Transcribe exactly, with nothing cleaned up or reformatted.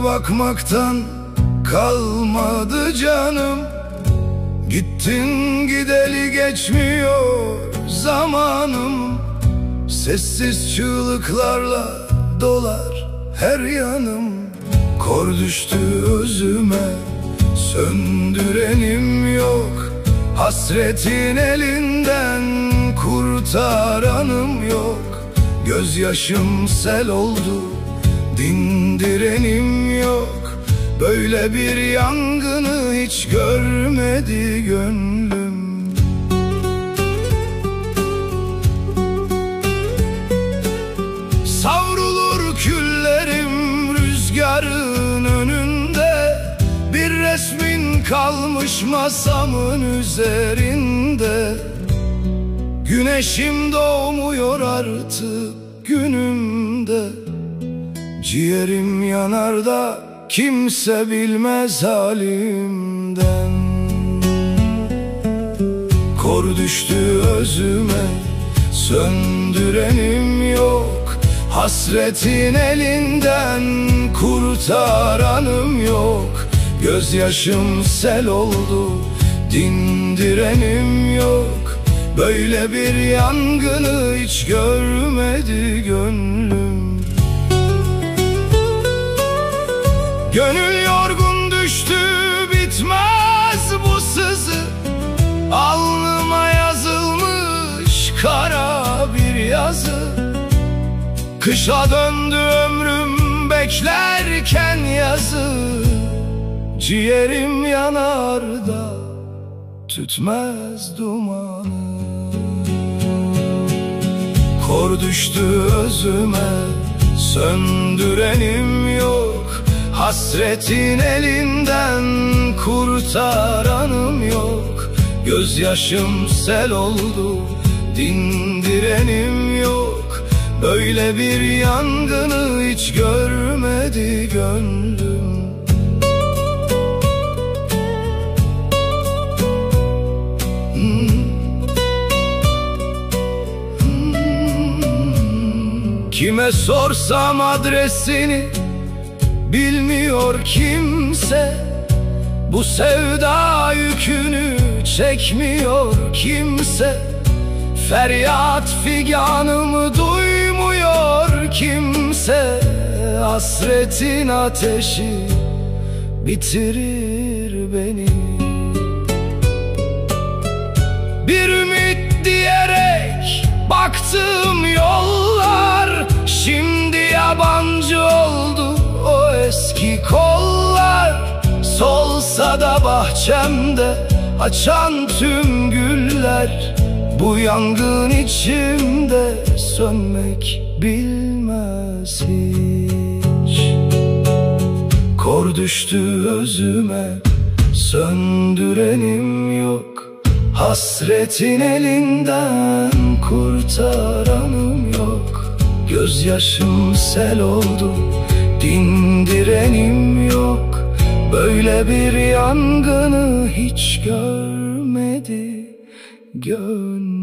bakmaktan kalmadı canım. Gittin gideli geçmiyor zamanım. Sessiz çığlıklarla dolar her yanım. Kor düştü özüme, söndürenim yok. Hasretin elinden kurtaranım yok. Gözyaşım sel oldu, dindirenim yok. Böyle bir yangını hiç görmedi gönlüm. Savrulur küllerim rüzgarın önünde. Bir resmin kalmış masamın üzerinde. Güneşim doğmuyor artık günümde. Ciğerim yanar da kimse bilmez halimden. Kor düştü özüme, söndürenim yok. Hasretin elinden kurtaranım yok. Gözyaşım sel oldu, dindirenim yok. Böyle bir yangını hiç görmedi gönlüm. Gönül yorgun düştü, bitmez bu sızı. Alnıma yazılmış kara bir yazı. Kışa döndü ömrüm beklerken yazı. Ciğerim yanar da tütmez dumanı. Kor düştü özüme, söndürenim yok. Hasretin elinden kurtaranım yok. Gözyaşım sel oldu, dindirenim yok. Böyle bir yangını hiç görmedi gönlüm. Kime sorsam adresini bilmiyor kimse. Bu sevda yükünü çekmiyor kimse. Feryat figanımı duymuyor kimse. Hasretin ateşi bitirir beni. Bir ümit diyerek baktığım yollar şimdi yabancı oldu o eski kollar. Solsa da bahçemde açan tüm güller. Bu yangın içimde sönmek bilmez hiç. Kor düştü özüme, söndürenim yok. Hasretin elinden kurtaranım yok. Gözyaşım sel oldu, dindirenim yok. Böyle bir yangını hiç görmedi gönlüm.